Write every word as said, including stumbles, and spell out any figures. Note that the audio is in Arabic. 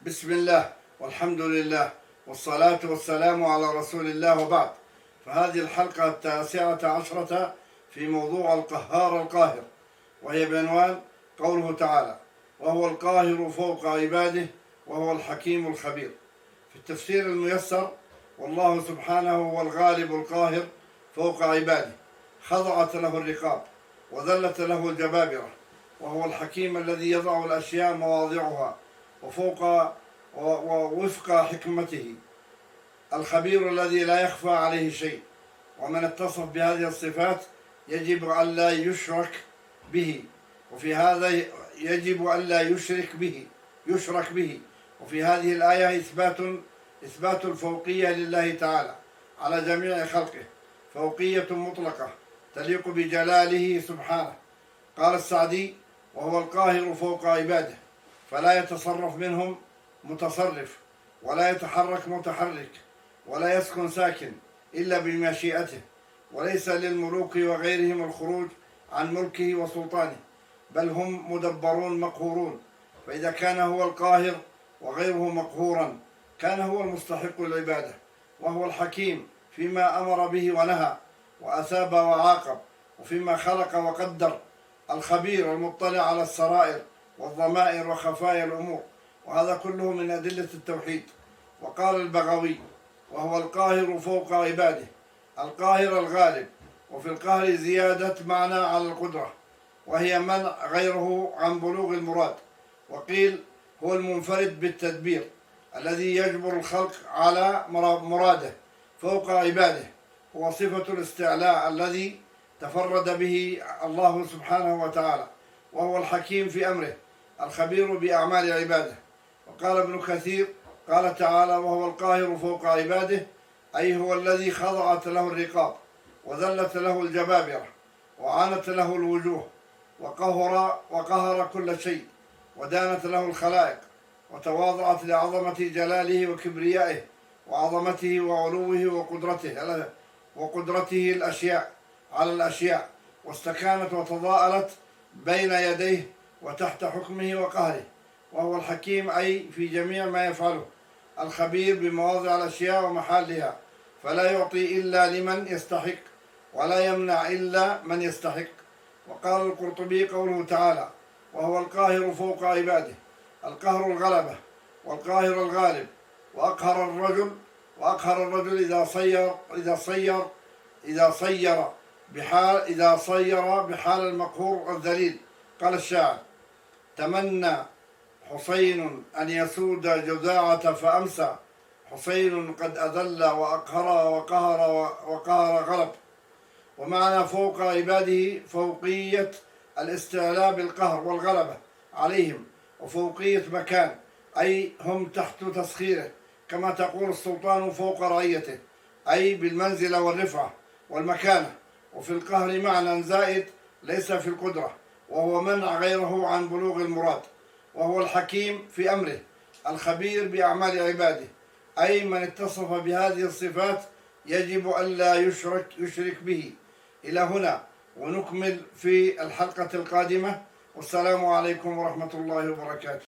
بسم الله والحمد لله والصلاة والسلام على رسول الله، وبعد. فهذه الحلقة التاسعة عشرة في موضوع القهار القاهر، وهي بعنوان قوله تعالى: وهو القاهر فوق عباده وهو الحكيم الخبير. في التفسير الميسر: والله سبحانه هو الغالب القاهر فوق عباده، خضعت له الرقاب وذلت له الجبابرة، وهو الحكيم الذي يضع الأشياء مواضعها وفوق ووفق حكمته، الخبير الذي لا يخفى عليه شيء. ومن اتصف بهذه الصفات يجب أن لا يشرك به، وفي هذا يجب أن لا يشرك به يشرك به وفي هذه الآية إثبات إثبات الفوقية لله تعالى على جميع خلقه، فوقية مطلقة تليق بجلاله سبحانه. قال السعدي: وهو القاهر فوق عباده، فلا يتصرف منهم متصرف، ولا يتحرك متحرك، ولا يسكن ساكن إلا بمشيئته، وليس للملوك وغيرهم الخروج عن ملكه وسلطانه، بل هم مدبرون مقهورون. فإذا كان هو القاهر وغيره مقهورا كان هو المستحق العبادة، وهو الحكيم فيما أمر به ونهى وأثاب وعاقب، وفيما خلق وقدر، الخبير المطلع على السرائر والضمائر وخفايا الأمور، وهذا كله من أدلة التوحيد. وقال البغوي: وهو القاهر فوق عباده، القاهر الغالب. وفي القهر زيادة معنى على القدرة، وهي منع غيره عن بلوغ المراد. وقيل: هو المنفرد بالتدبير الذي يجبر الخلق على مراده فوق عباده، هو صفة الاستعلاء الذي تفرد به الله سبحانه وتعالى، وهو الحكيم في أمره الخبير بأعمال عباده. وقال ابن كثير: قال تعالى: وهو القاهر فوق عباده، أي هو الذي خضعت له الرقاب وذلت له الجبابرة وعانت له الوجوه، وقهر وقهر كل شيء، ودانت له الخلائق، وتواضعت لعظمة جلاله وكبريائه وعظمته وعلوه وقدرته وقدرته الأشياء على الأشياء، واستكانت وتضاءلت بين يديه وتحت حكمه وقهره. وهو الحكيم أي في جميع ما يفعله، الخبير بمواضع الأشياء ومحلها، فلا يعطي إلا لمن يستحق ولا يمنع إلا من يستحق. وقال القرطبي: قوله تعالى: وهو القاهر فوق عباده، القهر الغلبة، والقاهر الغالب. وأقهر الرجل وأقهر الرجل إذا صير إذا صير إذا صير بحال إذا صير بحال المقهور الذليل. قال الشاعر: تمنى حسين أن يسود جذاعة فأمسى، حسين قد أذل وأقهر وقهر وقهر غلب. ومعنى فوق عباده فوقية الاستعلاء بالقهر والغلبة عليهم، وفوقية مكان، أي هم تحت تسخيره، كما تقول السلطان فوق رعيته، أي بالمنزلة والرفعة والمكانة. وفي القهر معنى زائد ليس في القدرة، وهو منع غيره عن بلوغ المراد. وهو الحكيم في أمره الخبير بأعمال عباده، أي من اتصف بهذه الصفات يجب أن لا يشرك, يشرك به. إلى هنا، ونكمل في الحلقة القادمة، والسلام عليكم ورحمة الله وبركاته.